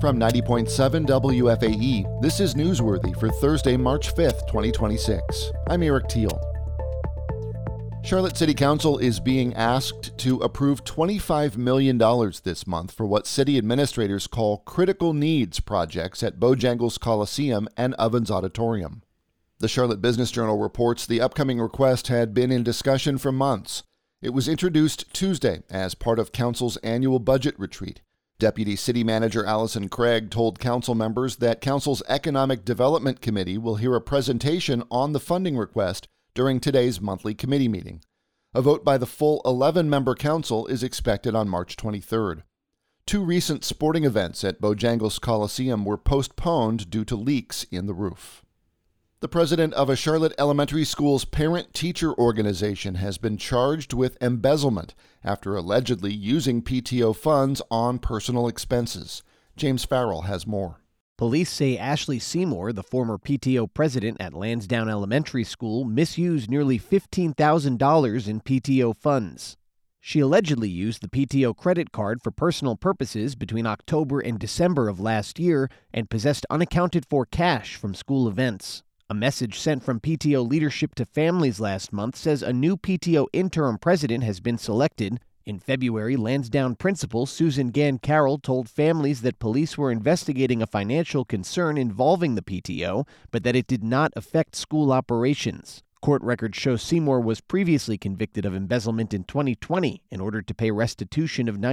From 90.7 WFAE, this is Newsworthy for Thursday, March 5th, 2026. I'm Eric Teal. Charlotte City Council is being asked to approve $25 million this month for what city administrators call critical needs projects at Bojangles Coliseum and Ovens Auditorium. The Charlotte Business Journal reports the upcoming request had been in discussion for months. It was introduced Tuesday as part of Council's annual budget retreat. Deputy City Manager Allison Craig told Council members that Council's Economic Development Committee will hear a presentation on the funding request during today's monthly committee meeting. A vote by the full 11-member Council is expected on March 23rd. Two recent sporting events at Bojangles Coliseum were postponed due to leaks in the roof. The president of a Charlotte elementary school's parent-teacher organization has been charged with embezzlement after allegedly using PTO funds on personal expenses. James Farrell has more. Police say Ashley Seymour, the former PTO president at Lansdowne Elementary School, misused nearly $15,000 in PTO funds. She allegedly used the PTO credit card for personal purposes between October and December of last year and possessed unaccounted-for cash from school events. A message sent from PTO leadership to families last month says a new PTO interim president has been selected. In February, Lansdowne principal Susan Gann Carroll told families that police were investigating a financial concern involving the PTO, but that it did not affect school operations. Court records show Seymour was previously convicted of embezzlement in 2020 in order to pay restitution of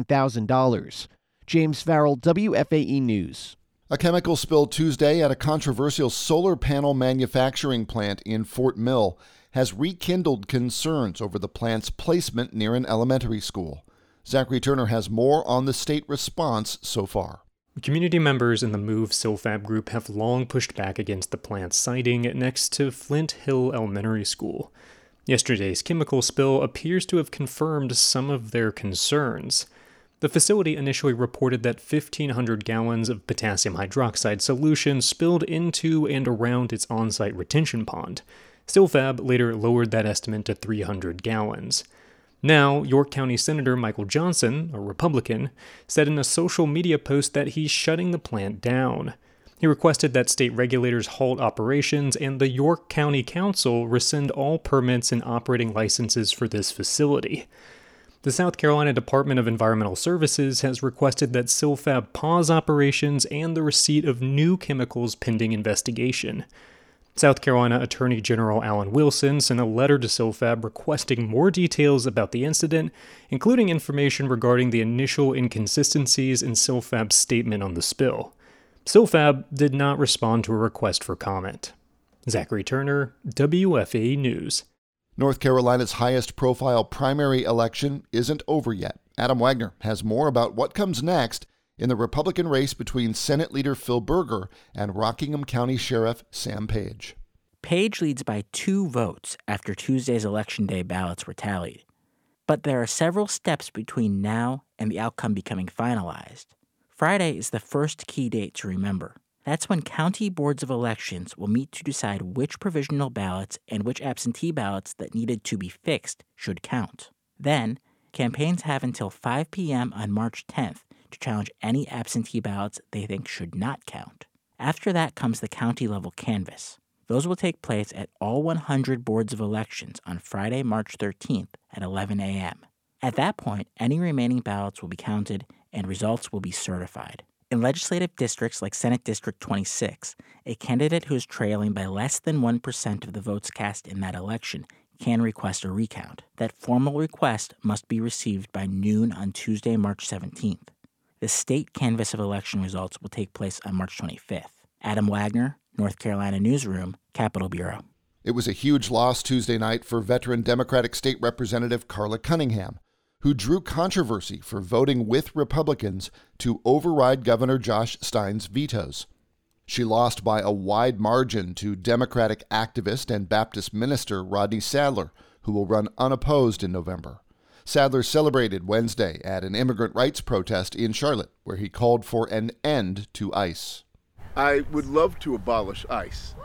$99,000. James Farrell, WFAE News. A chemical spill Tuesday at a controversial solar panel manufacturing plant in Fort Mill has rekindled concerns over the plant's placement near an elementary school. Zachary Turner has more on the state response so far. Community members in the Move Silfab group have long pushed back against the plant's siting next to Flint Hill Elementary School. Yesterday's chemical spill appears to have confirmed some of their concerns. The facility initially reported that 1,500 gallons of potassium hydroxide solution spilled into and around its on-site retention pond. Silfab later lowered that estimate to 300 gallons. Now, York County Senator Michael Johnson, a Republican, said in a social media post that he's shutting the plant down. He requested that state regulators halt operations and the York County Council rescind all permits and operating licenses for this facility. The South Carolina Department of Environmental Services has requested that Silfab pause operations and the receipt of new chemicals pending investigation. South Carolina Attorney General Alan Wilson sent a letter to Silfab requesting more details about the incident, including information regarding the initial inconsistencies in Silfab's statement on the spill. Silfab did not respond to a request for comment. Zachary Turner, WFAE News. North Carolina's highest-profile primary election isn't over yet. Adam Wagner has more about what comes next in the Republican race between Senate Leader Phil Berger and Rockingham County Sheriff Sam Page. Page leads by 2 votes after Tuesday's Election Day ballots were tallied. But there are several steps between now and the outcome becoming finalized. Friday is the first key date to remember. That's when county boards of elections will meet to decide which provisional ballots and which absentee ballots that needed to be fixed should count. Then, campaigns have until 5 p.m. on March 10th to challenge any absentee ballots they think should not count. After that comes the county-level canvass. Those will take place at all 100 boards of elections on Friday, March 13th at 11 a.m. At that point, any remaining ballots will be counted and results will be certified. In legislative districts like Senate District 26, a candidate who is trailing by less than 1% of the votes cast in that election can request a recount. That formal request must be received by noon on Tuesday, March 17th. The state canvass of election results will take place on March 25th. Adam Wagner, North Carolina Newsroom, Capitol Bureau. It was a huge loss Tuesday night for veteran Democratic State Representative Carla Cunningham, who drew controversy for voting with Republicans to override Governor Josh Stein's vetoes. She lost by a wide margin to Democratic activist and Baptist minister Rodney Sadler, who will run unopposed in November. Sadler celebrated Wednesday at an immigrant rights protest in Charlotte, where he called for an end to ICE. I would love to abolish ICE.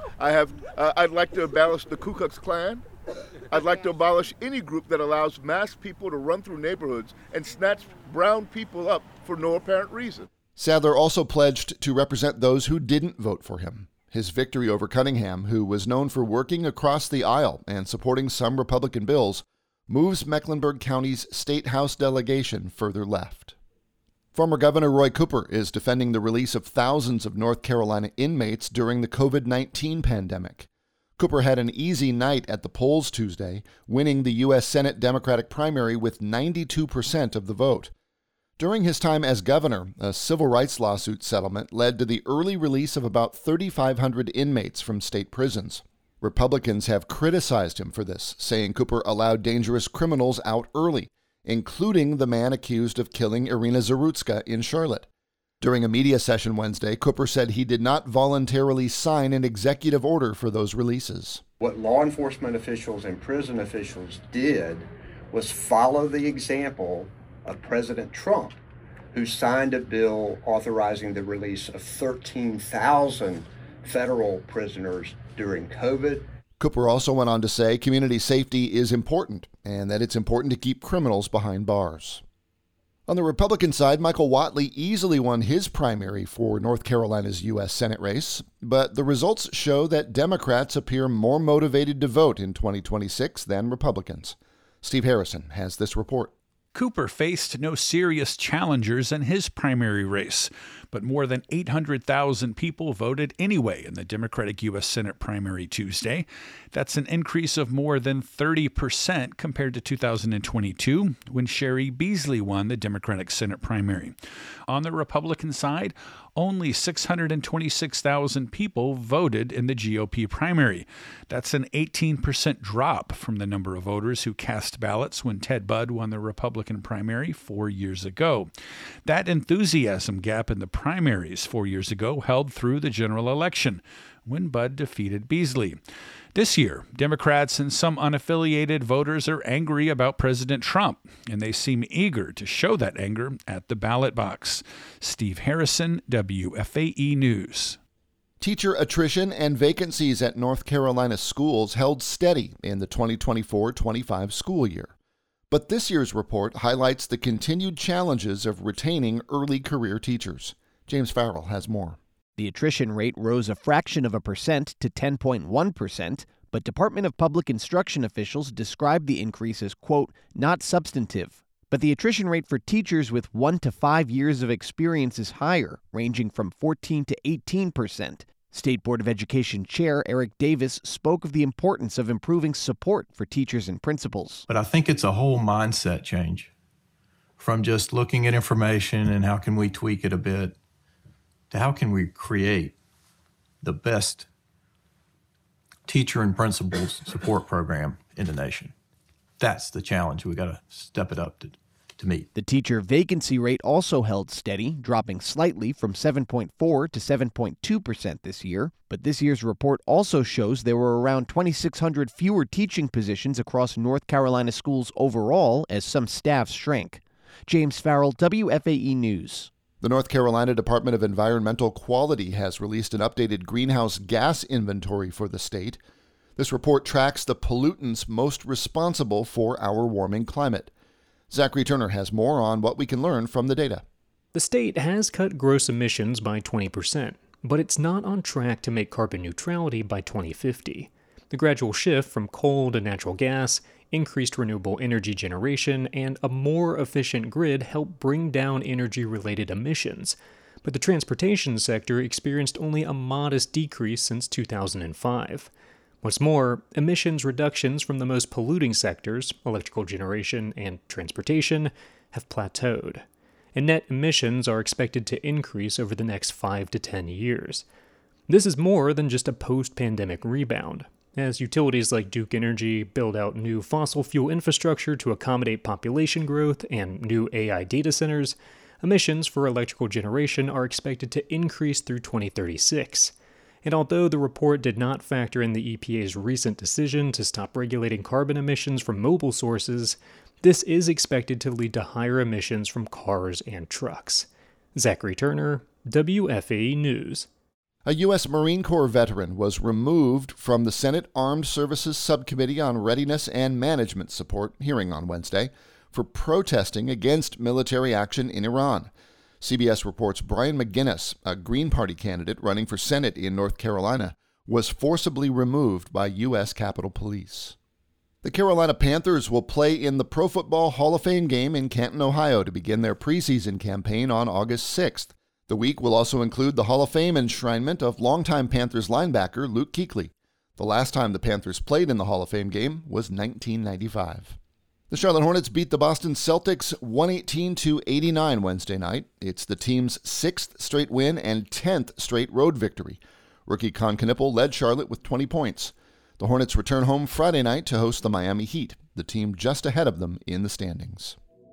I'd like to abolish the Ku Klux Klan. I'd like to abolish any group that allows masked people to run through neighborhoods and snatch brown people up for no apparent reason. Sadler also pledged to represent those who didn't vote for him. His victory over Cunningham, who was known for working across the aisle and supporting some Republican bills, moves Mecklenburg County's State House delegation further left. Former Governor Roy Cooper is defending the release of thousands of North Carolina inmates during the COVID-19 pandemic. Cooper had an easy night at the polls Tuesday, winning the U.S. Senate Democratic primary with 92% of the vote. During his time as governor, a civil rights lawsuit settlement led to the early release of about 3,500 inmates from state prisons. Republicans have criticized him for this, saying Cooper allowed dangerous criminals out early, including the man accused of killing Irina Zarutska in Charlotte. During a media session Wednesday, Cooper said he did not voluntarily sign an executive order for those releases. What law enforcement officials and prison officials did was follow the example of President Trump, who signed a bill authorizing the release of 13,000 federal prisoners during COVID. Cooper also went on to say community safety is important and that it's important to keep criminals behind bars. On the Republican side, Michael Whatley easily won his primary for North Carolina's U.S. Senate race, but the results show that Democrats appear more motivated to vote in 2026 than Republicans. Steve Harrison has this report. Cooper faced no serious challengers in his primary race, but more than 800,000 people voted anyway in the Democratic U.S. Senate primary Tuesday. That's an increase of more than 30% compared to 2022, when Sherry Beasley won the Democratic Senate primary. On the Republican side, only 626,000 people voted in the GOP primary. That's an 18% drop from the number of voters who cast ballots when Ted Budd won the Republican primary 4 years ago. That enthusiasm gap in the primaries 4 years ago held through the general election, when Budd defeated Beasley. This year, Democrats and some unaffiliated voters are angry about President Trump, and they seem eager to show that anger at the ballot box. Steve Harrison, WFAE News. Teacher attrition and vacancies at North Carolina schools held steady in the 2024-25 school year. But this year's report highlights the continued challenges of retaining early career teachers. James Farrell has more. The attrition rate rose a fraction of a percent to 10.1%, but Department of Public Instruction officials described the increase as, quote, not substantive. But the attrition rate for teachers with 1 to 5 years of experience is higher, ranging from 14 to 18%. State Board of Education Chair Eric Davis spoke of the importance of improving support for teachers and principals. But I think it's a whole mindset change from just looking at information and how can we tweak it a bit to how can we create the best teacher and principals support program in the nation. That's the challenge. We got to step it up to meet. The teacher vacancy rate also held steady, dropping slightly from 7.4 to 7.2% this year. But this year's report also shows there were around 2,600 fewer teaching positions across North Carolina schools overall as some staffs shrank. James Farrell, WFAE News. The North Carolina Department of Environmental Quality has released an updated greenhouse gas inventory for the state. This report tracks the pollutants most responsible for our warming climate. Zachary Turner has more on what we can learn from the data. The state has cut gross emissions by 20%, but it's not on track to make carbon neutrality by 2050. The gradual shift from coal to natural gas, increased renewable energy generation, and a more efficient grid help bring down energy-related emissions. But the transportation sector experienced only a modest decrease since 2005. What's more, emissions reductions from the most polluting sectors, electrical generation and transportation, have plateaued. And net emissions are expected to increase over the next 5 to 10 years. This is more than just a post-pandemic rebound. As utilities like Duke Energy build out new fossil fuel infrastructure to accommodate population growth and new AI data centers, emissions for electrical generation are expected to increase through 2036. And although the report did not factor in the EPA's recent decision to stop regulating carbon emissions from mobile sources, this is expected to lead to higher emissions from cars and trucks. Zachary Turner, WFAE News. A U.S. Marine Corps veteran was removed from the Senate Armed Services Subcommittee on Readiness and Management Support hearing on Wednesday for protesting against military action in Iran. CBS reports Brian McGinnis, a Green Party candidate running for Senate in North Carolina, was forcibly removed by U.S. Capitol Police. The Carolina Panthers will play in the Pro Football Hall of Fame game in Canton, Ohio to begin their preseason campaign on August 6th. The week will also include the Hall of Fame enshrinement of longtime Panthers linebacker Luke Kuechly. The last time the Panthers played in the Hall of Fame game was 1995. The Charlotte Hornets beat the Boston Celtics 118-89 Wednesday night. It's the team's 6th straight win and 10th straight road victory. Rookie Con Knippel led Charlotte with 20 points. The Hornets return home Friday night to host the Miami Heat, the team just ahead of them in the standings.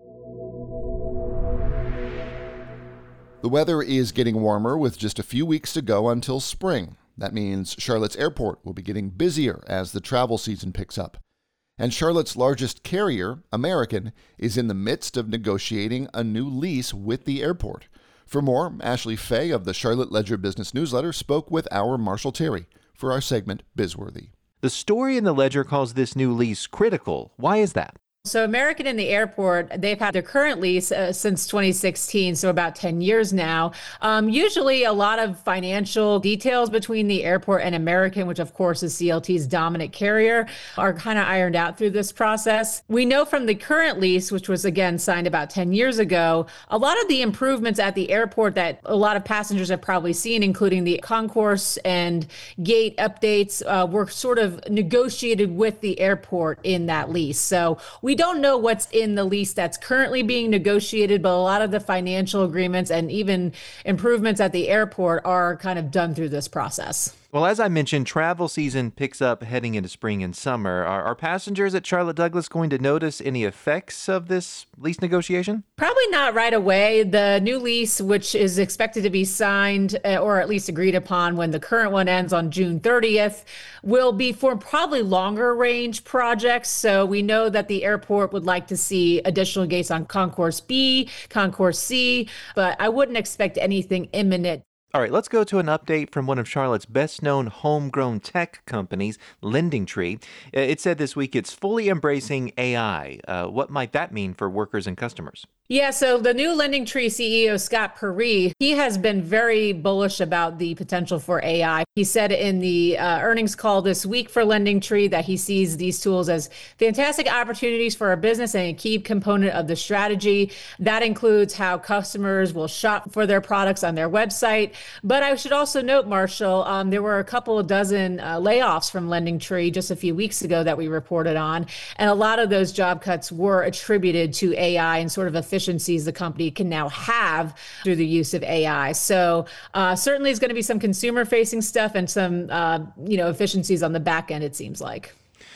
The weather is getting warmer with just a few weeks to go until spring. That means Charlotte's airport will be getting busier as the travel season picks up. And Charlotte's largest carrier, American, is in the midst of negotiating a new lease with the airport. For more, Ashley Fay of the Charlotte Ledger Business Newsletter spoke with our Marshall Terry for our segment Bizworthy. The story in the Ledger calls this new lease critical. Why is that? So American and the airport, they've had their current lease since 2016, so about 10 years now. Usually a lot of financial details between the airport and American, which of course is CLT's dominant carrier, are kind of ironed out through this process. We know from the current lease, which was again signed about 10 years ago, a lot of the improvements at the airport that a lot of passengers have probably seen, including the concourse and gate updates, were sort of negotiated with the airport in that lease. So we don't know what's in the lease that's currently being negotiated, but a lot of the financial agreements and even improvements at the airport are kind of done through this process. Well, as I mentioned, travel season picks up heading into spring and summer. Are passengers at Charlotte Douglas going to notice any effects of this lease negotiation? Probably not right away. The new lease, which is expected to be signed or at least agreed upon when the current one ends on June 30th, will be for probably longer range projects. So we know that the airport would like to see additional gates on Concourse B, Concourse C, but I wouldn't expect anything imminent. All right, let's go to an update from one of Charlotte's best-known homegrown tech companies, LendingTree. It said this week it's fully embracing AI. What might that mean for workers and customers? Yeah, so the new LendingTree CEO, Scott Perry, he has been very bullish about the potential for AI. He said in the earnings call this week for LendingTree that he sees these tools as fantastic opportunities for our business and a key component of the strategy. That includes how customers will shop for their products on their website. But I should also note, Marshall, there were a couple of dozen layoffs from LendingTree just a few weeks ago that we reported on. And a lot of those job cuts were attributed to AI and sort of efficiencies the company can now have through the use of AI. So certainly is going to be some consumer facing stuff and some, efficiencies on the back end, it seems like.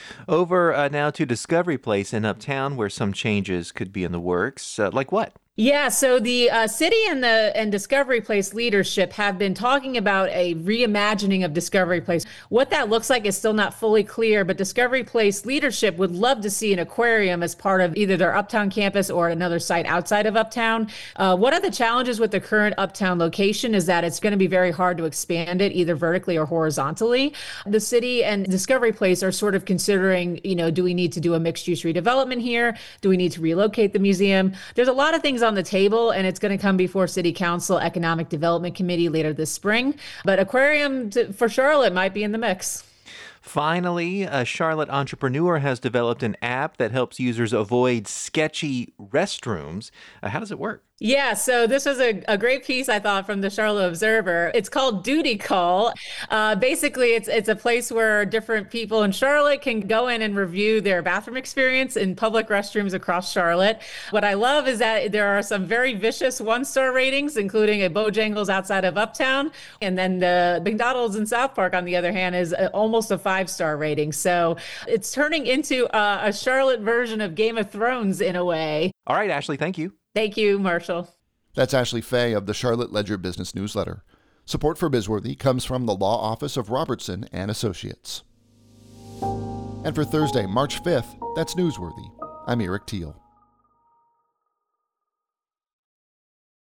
Over now to Discovery Place in Uptown, where some changes could be in the works. Like what? Yeah, so the city and Discovery Place leadership have been talking about a reimagining of Discovery Place. What that looks like is still not fully clear, but Discovery Place leadership would love to see an aquarium as part of either their Uptown campus or another site outside of Uptown. One of the challenges with the current Uptown location is that it's going to be very hard to expand it either vertically or horizontally. The city and Discovery Place are sort of considering, do we need to do a mixed-use redevelopment here? Do we need to relocate the museum? There's a lot of things on the table, and it's going to come before City Council Economic Development Committee later this spring. But aquarium for Charlotte might be in the mix. Finally, a Charlotte entrepreneur has developed an app that helps users avoid sketchy restrooms. How does it work? Yeah, so this was a great piece, I thought, from the Charlotte Observer. It's called Duty Call. Basically, it's a place where different people in Charlotte can go in and review their bathroom experience in public restrooms across Charlotte. What I love is that there are some very vicious one-star ratings, including a Bojangles outside of Uptown. And then the McDonald's in South Park, on the other hand, is almost a 5-star rating. So it's turning into a Charlotte version of Game of Thrones in a way. All right, Ashley, thank you. Thank you, Marshall. That's Ashley Fay of the Charlotte Ledger Business Newsletter. Support for Bizworthy comes from the law office of Robertson and Associates. And for Thursday, March 5th, that's Newsworthy. I'm Eric Teal.